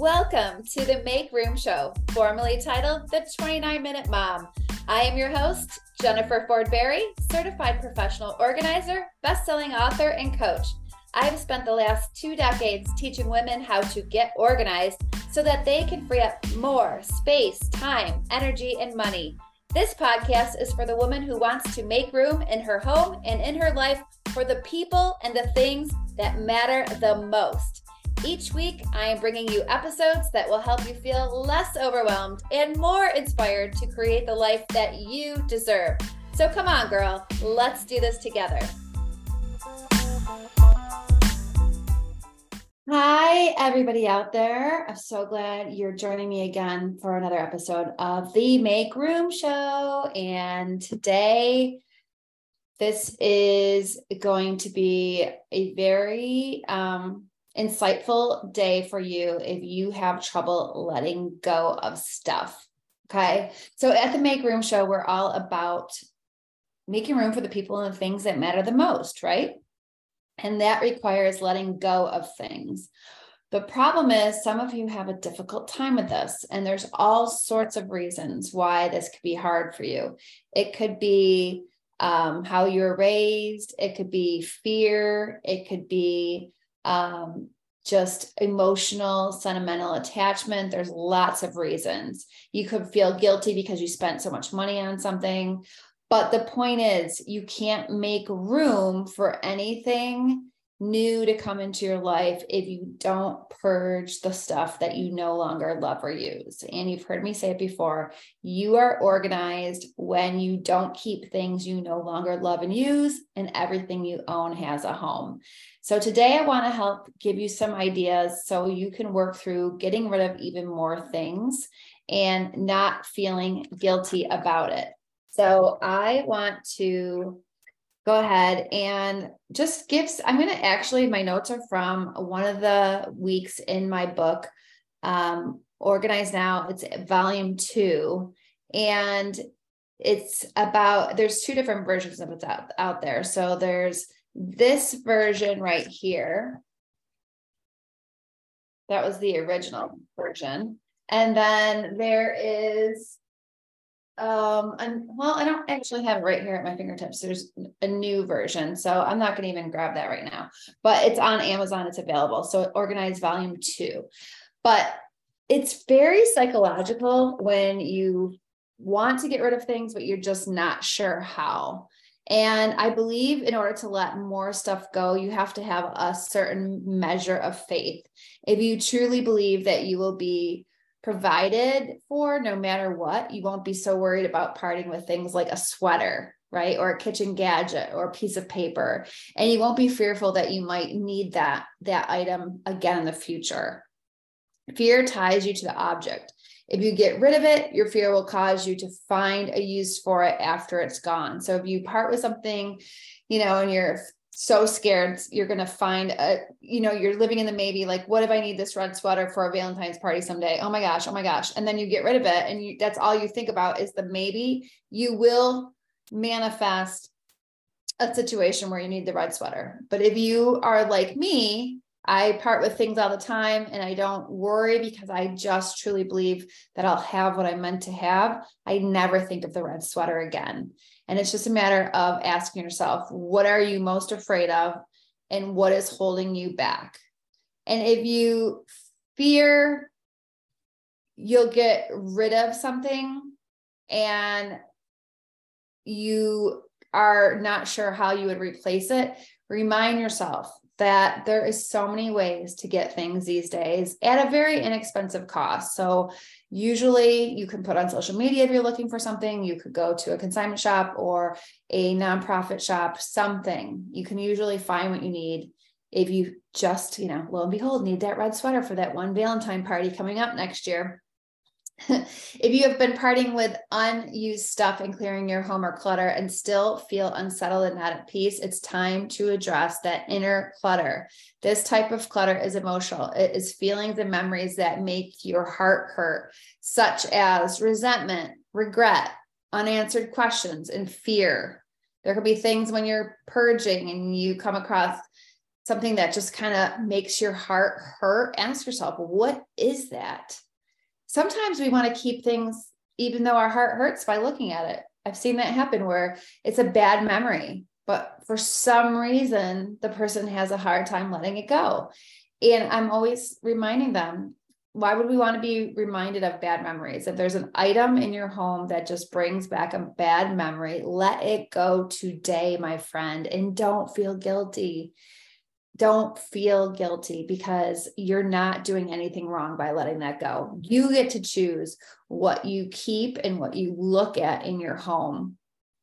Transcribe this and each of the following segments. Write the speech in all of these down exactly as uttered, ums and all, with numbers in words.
Welcome to the Make Room Show, formerly titled The twenty-nine minute Mom. I am your host, Jennifer Ford-Berry, certified professional organizer, best-selling author, and coach. I've spent the last two decades teaching women how to get organized so that they can free up more space, time, energy, and money. This podcast is for the woman who wants to make room in her home and in her life for the people and the things that matter the most. Each week, I am bringing you episodes that will help you feel less overwhelmed and more inspired to create the life that you deserve. So come on, girl, let's do this together. Hi, everybody out there. I'm so glad you're joining me again for another episode of the Make Room Show. And today, this is going to be a very um, insightful day for you if you have trouble letting go of stuff. Okay. So at the Make Room Show, we're all about making room for the people and the things that matter the most, right? And that requires letting go of things. The problem is some of you have a difficult time with this, and there's all sorts of reasons why this could be hard for you. It could be um, how you were raised. It could be fear. It could be um, just emotional, sentimental attachment. There's lots of reasons. You could feel guilty because you spent so much money on something. But the point is, you can't make room for anything new to come into your life if you don't purge the stuff that you no longer love or use. And you've heard me say it before, you are organized when you don't keep things you no longer love and use, and everything you own has a home. So today I want to help give you some ideas so you can work through getting rid of even more things and not feeling guilty about it. So I want to go ahead and just give, I'm going to actually, my notes are from one of the weeks in my book, um, Organize Now. It's volume two. And it's about, there's two different versions of it out, out there. So there's this version right here. That was the original version. And then there is Um, and well, I don't actually have it right here at my fingertips. There's a new version, so I'm not going to even grab that right now, but it's on Amazon. It's available. So Organize Volume Two, but it's very psychological when you want to get rid of things, but you're just not sure how. And I believe in order to let more stuff go, you have to have a certain measure of faith. If you truly believe that you will be provided for no matter what, you won't be so worried about parting with things like a sweater, right? Or a kitchen gadget or a piece of paper. And you won't be fearful that you might need that, that item again in the future. Fear ties you to the object. If you get rid of it, your fear will cause you to find a use for it after it's gone. So if you part with something, you know, and you're so scared, you're going to find a, you know, you're living in the maybe, like, what if I need this red sweater for a Valentine's party someday? Oh my gosh. Oh my gosh. And then you get rid of it. And you, that's all you think about is the maybe. You will manifest a situation where you need the red sweater. But if you are like me, I part with things all the time and I don't worry because I just truly believe that I'll have what I meant to have. I never think of the red sweater again. And it's just a matter of asking yourself, what are you most afraid of and what is holding you back? And if you fear you'll get rid of something and you are not sure how you would replace it, remind yourself that there is so many ways to get things these days at a very inexpensive cost. So usually you can put on social media if you're looking for something. You could go to a consignment shop or a nonprofit shop, something. You can usually find what you need if you just, you know, lo and behold, need that red sweater for that one Valentine party coming up next year. If you have been parting with unused stuff and clearing your home or clutter and still feel unsettled and not at peace, it's time to address that inner clutter. This type of clutter is emotional. It is feelings and memories that make your heart hurt, such as resentment, regret, unanswered questions, and fear. There could be things when you're purging and you come across something that just kind of makes your heart hurt, ask yourself, what is that? Sometimes we want to keep things, even though our heart hurts, by looking at it. I've seen that happen where it's a bad memory, but for some reason, the person has a hard time letting it go. And I'm always reminding them, why would we want to be reminded of bad memories? If there's an item in your home that just brings back a bad memory, let it go today, my friend, and don't feel guilty. Don't feel guilty, because you're not doing anything wrong by letting that go. You get to choose what you keep and what you look at in your home.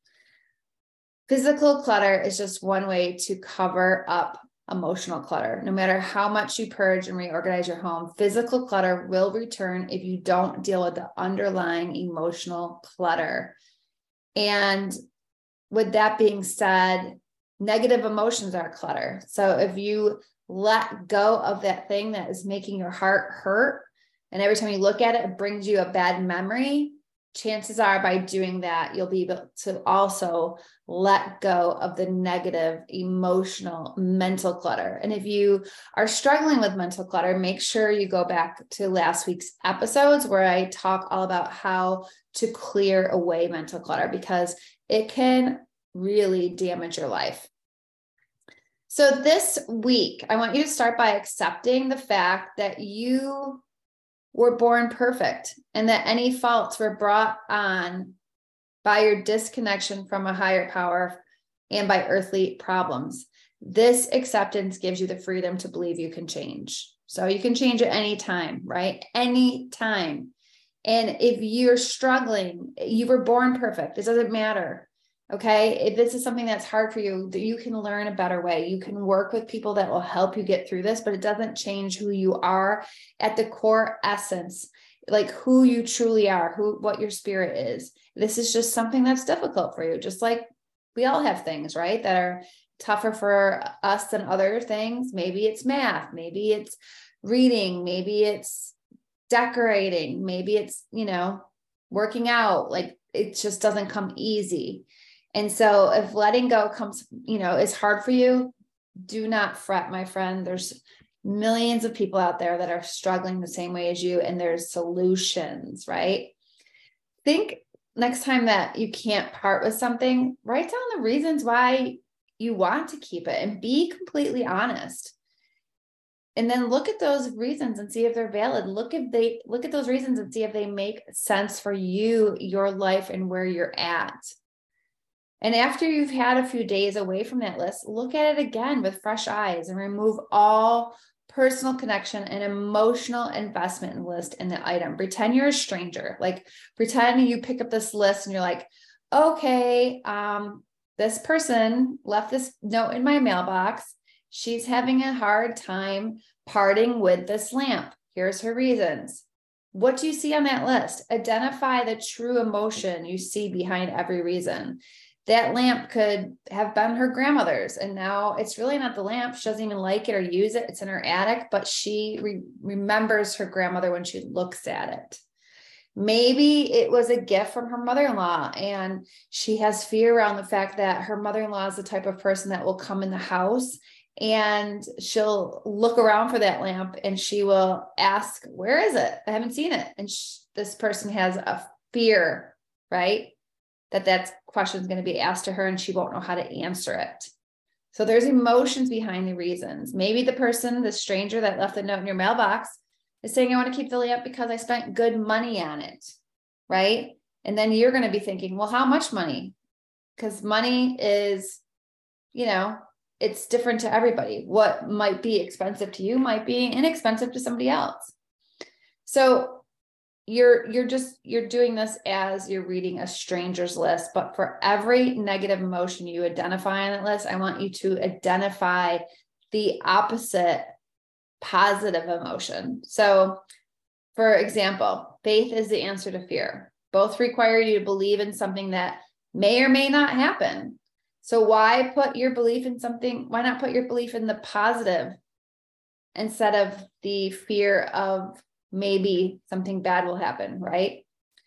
Physical clutter is just one way to cover up emotional clutter. No matter how much you purge and reorganize your home, physical clutter will return if you don't deal with the underlying emotional clutter. And with that being said, negative emotions are clutter. So if you let go of that thing that is making your heart hurt, and every time you look at it, it brings you a bad memory, chances are by doing that, you'll be able to also let go of the negative emotional mental clutter. And if you are struggling with mental clutter, make sure you go back to last week's episodes where I talk all about how to clear away mental clutter, because it can really damage your life. So this week, I want you to start by accepting the fact that you were born perfect and that any faults were brought on by your disconnection from a higher power and by earthly problems. This acceptance gives you the freedom to believe you can change. So you can change at any time, right? Any time. And if you're struggling, you were born perfect. It doesn't matter. Okay. If this is something that's hard for you, that you can learn a better way. You can work with people that will help you get through this, but it doesn't change who you are at the core essence, like who you truly are, who, what your spirit is. This is just something that's difficult for you. Just like we all have things, right, that are tougher for us than other things. Maybe it's math, maybe it's reading, maybe it's decorating, maybe it's, you know, working out. Like it just doesn't come easy. And so if letting go comes, you know, is hard for you, do not fret, my friend. There's millions of people out there that are struggling the same way as you, and there's solutions, right? Think next time that you can't part with something, write down the reasons why you want to keep it and be completely honest. And then look at those reasons and see if they're valid. Look if they look at those reasons and see if they make sense for you, your life, and where you're at. And after you've had a few days away from that list, look at it again with fresh eyes and remove all personal connection and emotional investment in the list and the item. Pretend you're a stranger. Like pretend you pick up this list and you're like, okay, um, this person left this note in my mailbox. She's having a hard time parting with this lamp. Here's her reasons. What do you see on that list? Identify the true emotion you see behind every reason. That lamp could have been her grandmother's, and now it's really not the lamp. She doesn't even like it or use it. It's in her attic, but she re- remembers her grandmother when she looks at it. Maybe it was a gift from her mother-in-law, and she has fear around the fact that her mother-in-law is the type of person that will come in the house and she'll look around for that lamp and she will ask, where is it? I haven't seen it. And sh- this person has a fear, right? that that question is going to be asked to her and she won't know how to answer it. So there's emotions behind the reasons. Maybe the person, the stranger that left the note in your mailbox is saying, I want to keep the lamp because I spent good money on it, right? And then you're going to be thinking, well, how much money? Because money is, you know, it's different to everybody. What might be expensive to you might be inexpensive to somebody else. So You're, you're just, you're doing this as you're reading a stranger's list, but for every negative emotion you identify on that list, I want you to identify the opposite positive emotion. So for example, faith is the answer to fear. Both require you to believe in something that may or may not happen. So why put your belief in something? Why not put your belief in the positive instead of the fear of maybe something bad will happen, right?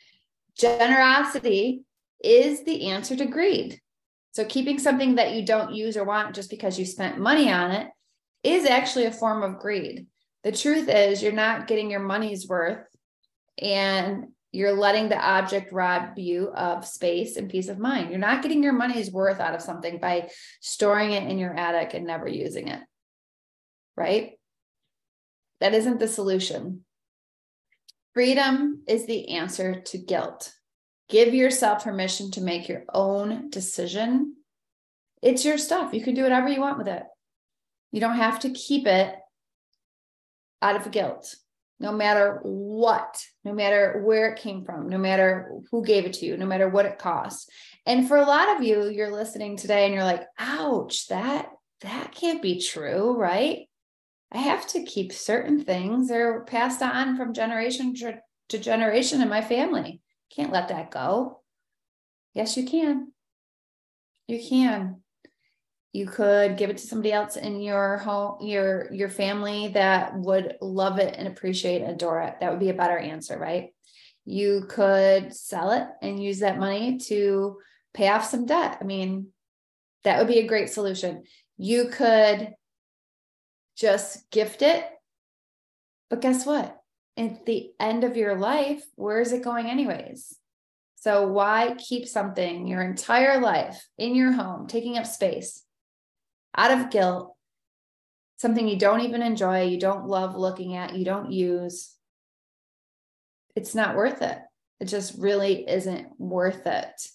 Generosity is the answer to greed. So keeping something that you don't use or want just because you spent money on it is actually a form of greed. The truth is you're not getting your money's worth, and you're letting the object rob you of space and peace of mind. You're not getting your money's worth out of something by storing it in your attic and never using it, right? That isn't the solution. Freedom is the answer to guilt. Give yourself permission to make your own decision. It's your stuff. You can do whatever you want with it. You don't have to keep it out of guilt, no matter what, no matter where it came from, no matter who gave it to you, no matter what it costs. And for a lot of you, you're listening today and you're like, ouch, that, that can't be true, right? I have to keep certain things. They're passed on from generation to generation in my family. Can't let that go. Yes, you can. You can. You could give it to somebody else in your home, your, your family that would love it and appreciate and adore it. That would be a better answer, right? You could sell it and use that money to pay off some debt. I mean, that would be a great solution. You could just gift it. But guess what? At the end of your life, where is it going anyways? So why keep something your entire life in your home, taking up space, out of guilt, something you don't even enjoy, you don't love looking at, you don't use? It's not worth it. It just really isn't worth it.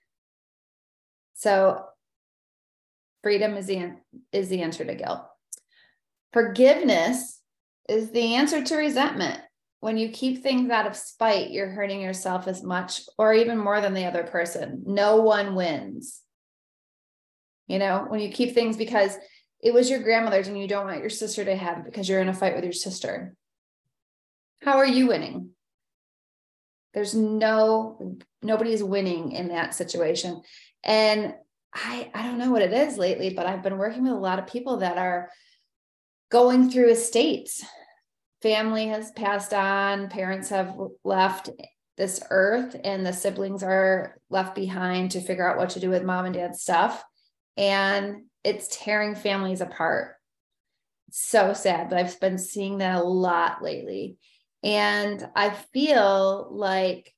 So freedom is the, is the answer to guilt. Forgiveness is the answer to resentment. When you keep things out of spite, you're hurting yourself as much or even more than the other person. No one wins. You know, when you keep things because it was your grandmother's and you don't want your sister to have it because you're in a fight with your sister. How are you winning? There's no, nobody's winning in that situation. And I, I don't know what it is lately, but I've been working with a lot of people that are going through estates. Family has passed on, parents have left this earth, and the siblings are left behind to figure out what to do with mom and dad's stuff. And it's tearing families apart. It's so sad, but I've been seeing that a lot lately. And I feel like,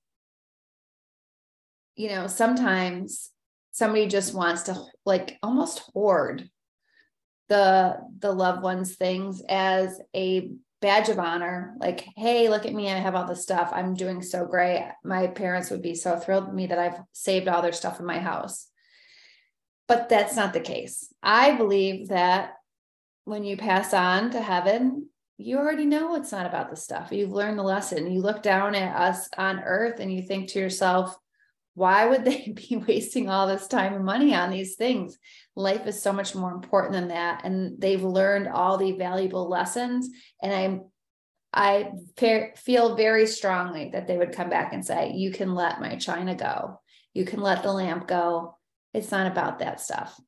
you know, sometimes somebody just wants to like almost hoard the, the loved ones' things as a badge of honor. Like, hey, look at me. I have all this stuff. I'm doing so great. My parents would be so thrilled with me that I've saved all their stuff in my house. But that's not the case. I believe that when you pass on to heaven, you already know it's not about the stuff. You've learned the lesson. You look down at us on earth and you think to yourself, why would they be wasting all this time and money on these things? Life is so much more important than that. And they've learned all the valuable lessons. And I'm, I fe- feel very strongly that they would come back and say, you can let my china go. You can let the lamp go. It's not about that stuff.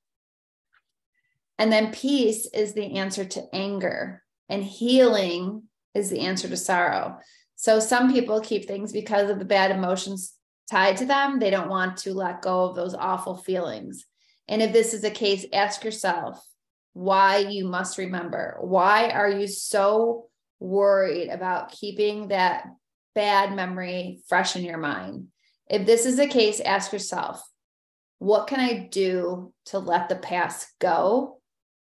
And then peace is the answer to anger, and healing is the answer to sorrow. So some people keep things because of the bad emotions tied to them. They don't want to let go of those awful feelings. And if this is the case, ask yourself why you must remember. Why are you so worried about keeping that bad memory fresh in your mind? If this is the case, ask yourself, what can I do to let the past go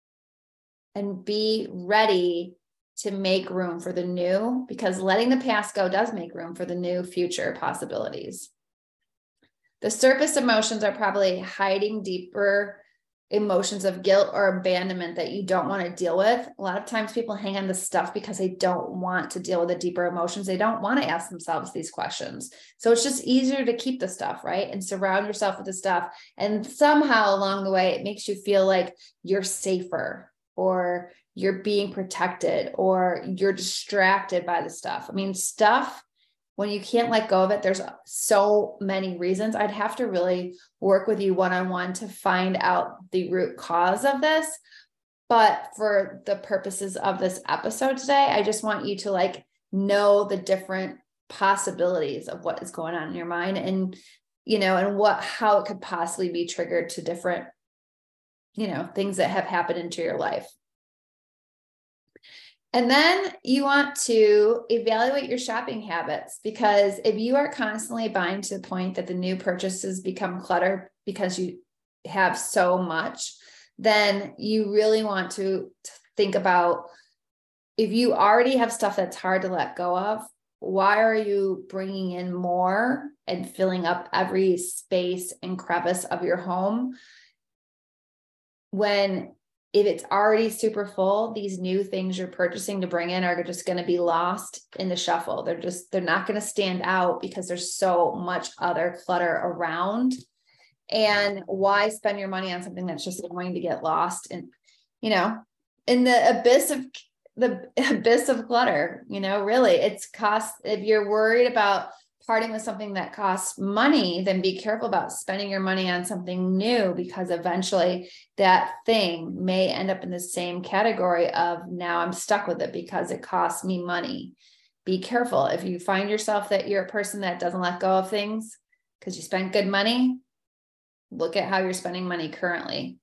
and be ready to make room for the new? Because letting the past go does make room for the new future possibilities. The surface emotions are probably hiding deeper emotions of guilt or abandonment that you don't want to deal with. A lot of times people hang on to stuff because they don't want to deal with the deeper emotions. They don't want to ask themselves these questions. So it's just easier to keep the stuff, right? And surround yourself with the stuff. And somehow along the way, it makes you feel like you're safer, or you're being protected, or you're distracted by the stuff. I mean, stuff, when you can't let go of it, there's so many reasons. I'd have to really work with you one-on-one to find out the root cause of this. But for the purposes of this episode today, I just want you to like know the different possibilities of what is going on in your mind, and, you know, and what, how it could possibly be triggered to different, you know, things that have happened into your life. And then you want to evaluate your shopping habits, because if you are constantly buying to the point that the new purchases become clutter because you have so much, then you really want to think about, if you already have stuff that's hard to let go of, why are you bringing in more and filling up every space and crevice of your home when, if it's already super full, these new things you're purchasing to bring in are just going to be lost in the shuffle. They're just, they're not going to stand out because there's so much other clutter around. And why spend your money on something that's just going to get lost in, you know, in the abyss of the abyss of clutter? You know, really, it's cost. If you're worried about parting with something that costs money, then be careful about spending your money on something new, because eventually that thing may end up in the same category of, now I'm stuck with it because it costs me money. Be careful. If you find yourself that you're a person that doesn't let go of things because you spent good money, look at how you're spending money currently.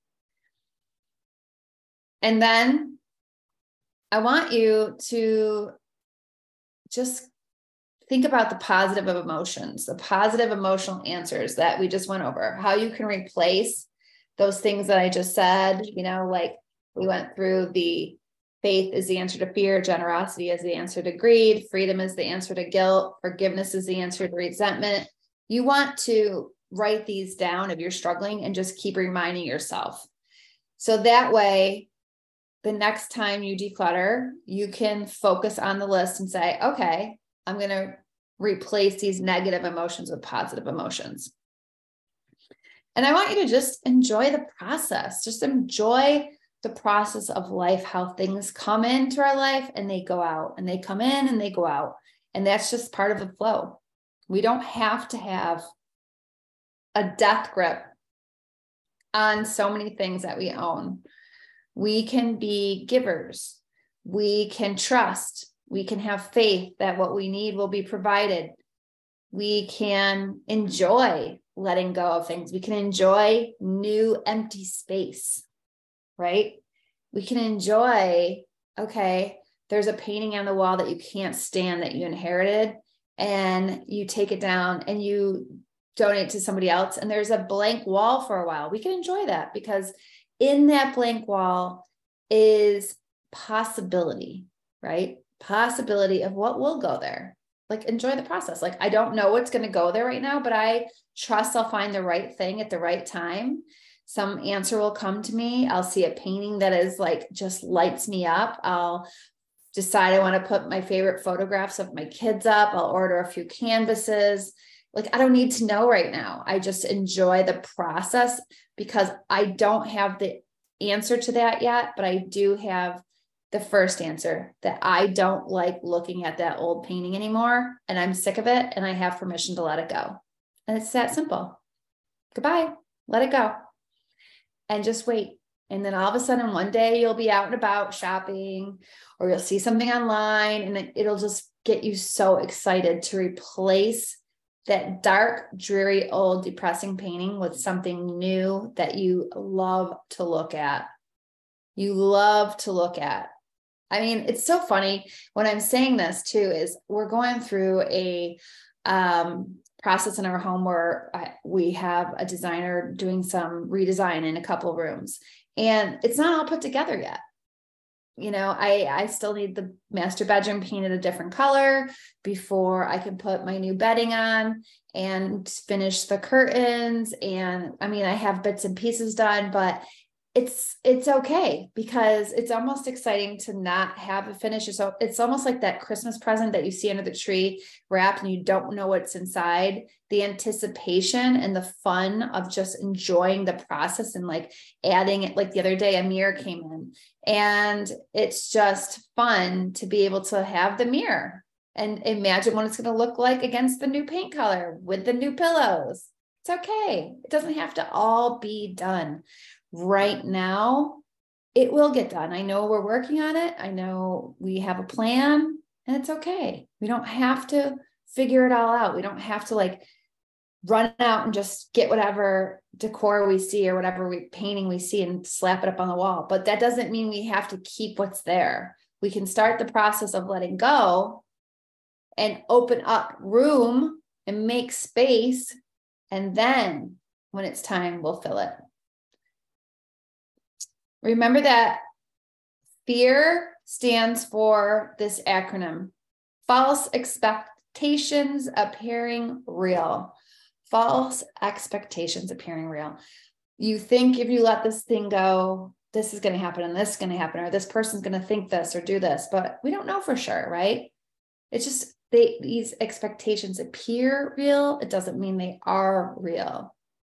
And then I want you to just think about the positive of emotions, the positive emotional answers that we just went over, how you can replace those things that I just said. You know, like we went through the faith is the answer to fear, generosity is the answer to greed, freedom is the answer to guilt, forgiveness is the answer to resentment. You want to write these down if you're struggling and just keep reminding yourself. So that way, the next time you declutter, you can focus on the list and say, okay, I'm going to replace these negative emotions with positive emotions. And I want you to just enjoy the process. Just enjoy the process of life, how things come into our life and they go out, and they come in and they go out. And that's just part of the flow. We don't have to have a death grip on so many things that we own. We can be givers. We can trust. We can have faith that what we need will be provided. We can enjoy letting go of things. We can enjoy new empty space, right? We can enjoy, okay, there's a painting on the wall that you can't stand that you inherited, and you take it down and you donate to somebody else, and there's a blank wall for a while. We can enjoy that, because in that blank wall is possibility, right? Possibility of what will go there. Like, enjoy the process. Like, I don't know what's going to go there right now, but I trust I'll find the right thing at the right time. Some answer will come to me. I'll see a painting that is like, just lights me up. I'll decide I want to put my favorite photographs of my kids up. I'll order a few canvases. Like, I don't need to know right now. I just enjoy the process, because I don't have the answer to that yet, but I do have the first answer, that I don't like looking at that old painting anymore, and I'm sick of it, and I have permission to let it go. And it's that simple. Goodbye, let it go, and just wait. And then all of a sudden, one day you'll be out and about shopping, or you'll see something online, and it'll just get you so excited to replace that dark, dreary, old, depressing painting with something new that you love to look at. You love to look at. I mean, it's so funny when I'm saying this too, is we're going through a um, process in our home where I, we have a designer doing some redesign in a couple of rooms, and it's not all put together yet. You know, I, I still need the master bedroom painted a different color before I can put my new bedding on and finish the curtains. And I mean, I have bits and pieces done, but it's, it's okay, because it's almost exciting to not have it finished. So it's almost like that Christmas present that you see under the tree wrapped and you don't know what's inside. The anticipation and the fun of just enjoying the process and like adding it. Like the other day, a mirror came in, and it's just fun to be able to have the mirror and imagine what it's going to look like against the new paint color with the new pillows. It's okay. It doesn't have to all be done right now. It will get done. I know we're working on it. I know we have a plan, and it's okay. We don't have to figure it all out. We don't have to like run out and just get whatever decor we see or whatever we, painting we see and slap it up on the wall. But that doesn't mean we have to keep what's there. we can start the process of letting go and open up room and make space. And then when it's time, we'll fill it. Remember that fear stands for this acronym: false expectations appearing real. False expectations appearing real. You think if you let this thing go, this is going to happen and this is going to happen, or this person's going to think this or do this, but we don't know for sure, right? It's just they, these expectations appear real. It doesn't mean they are real.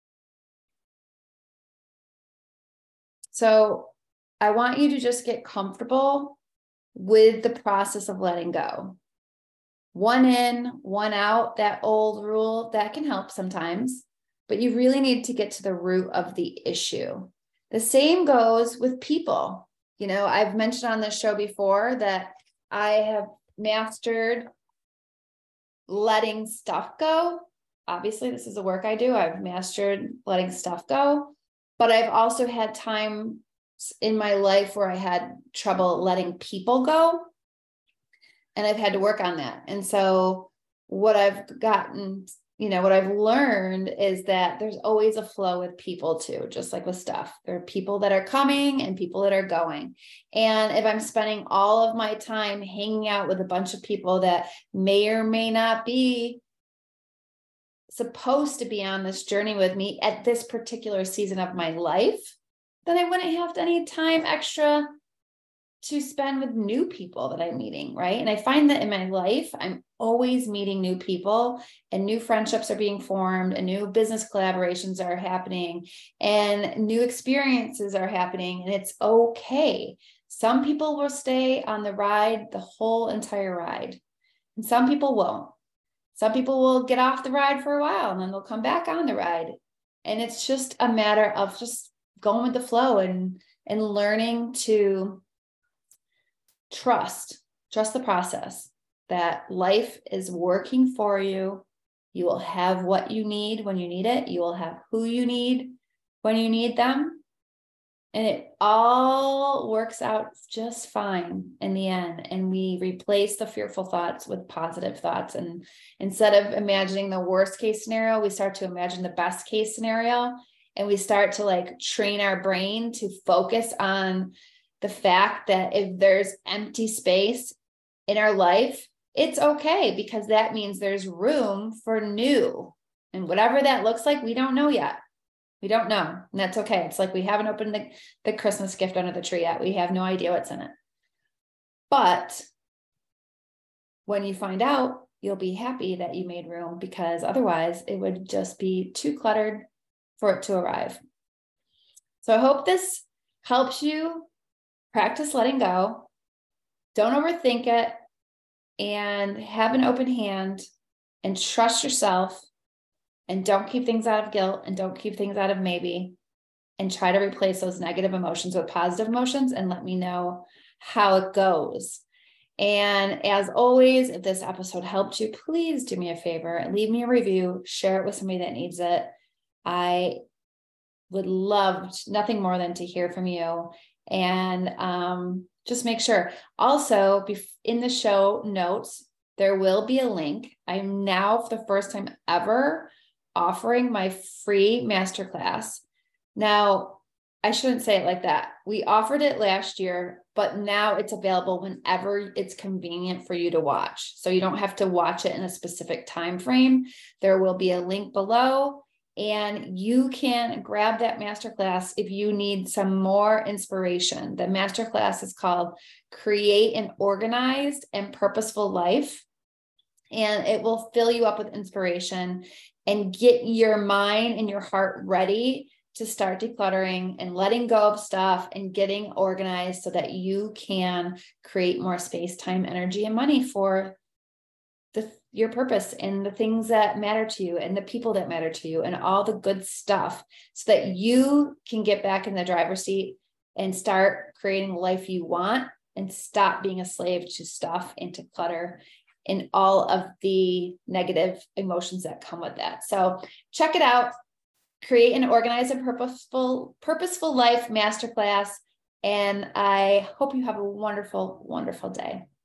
So I want you to just get comfortable with the process of letting go. One in, one out, that old rule, that can help sometimes, but you really need to get to the root of the issue. The same goes with people. You know, I've mentioned on this show before that I have mastered letting stuff go. Obviously, this is the work I do. I've mastered letting stuff go, but I've also had time in my life where I had trouble letting people go. And I've had to work on that. And so what I've gotten, you know, what I've learned is that there's always a flow with people too, just like with stuff. There are people that are coming and people that are going. And if I'm spending all of my time hanging out with a bunch of people that may or may not be supposed to be on this journey with me at this particular season of my life, then I wouldn't have any time extra to spend with new people that I'm meeting, right? And I find that in my life, I'm always meeting new people, and new friendships are being formed, and new business collaborations are happening, and new experiences are happening, and it's okay. Some people will stay on the ride the whole entire ride, and some people won't. Some people will get off the ride for a while, and then they'll come back on the ride. And it's just a matter of just going with the flow and, and learning to Trust, trust the process, that life is working for you. You will have what you need when you need it. You will have who you need when you need them. And it all works out just fine in the end. And we replace the fearful thoughts with positive thoughts. And instead of imagining the worst case scenario, we start to imagine the best case scenario. And we start to like train our brain to focus on the fact that if there's empty space in our life, it's okay, because that means there's room for new. And whatever that looks like, we don't know yet. We don't know. And that's okay. It's like we haven't opened the, the Christmas gift under the tree yet. We have no idea what's in it. But when you find out, you'll be happy that you made room, because otherwise it would just be too cluttered for it to arrive. So I hope this helps you practice letting go. Don't overthink it, and have an open hand, and trust yourself, and don't keep things out of guilt, and don't keep things out of maybe, and try to replace those negative emotions with positive emotions, and let me know how it goes. And as always, if this episode helped you, please do me a favor and leave me a review, share it with somebody that needs it. I would love nothing more than to hear from you. And um, just make sure. Also, in the show notes, there will be a link. I'm now, for the first time ever, offering my free masterclass. Now, I shouldn't say it like that. We offered it last year, but now it's available whenever it's convenient for you to watch. So you don't have to watch it in a specific time frame. There will be a link below, and you can grab that masterclass if you need some more inspiration. The masterclass is called Create an Organized and Purposeful Life, and it will fill you up with inspiration and get your mind and your heart ready to start decluttering and letting go of stuff and getting organized so that you can create more space, time, energy, and money for the, your purpose and the things that matter to you and the people that matter to you and all the good stuff, so that you can get back in the driver's seat and start creating the life you want and stop being a slave to stuff and to clutter and all of the negative emotions that come with that. So check it out. Create an Organized and Purposeful, Purposeful Life Masterclass. And I hope you have a wonderful, wonderful day.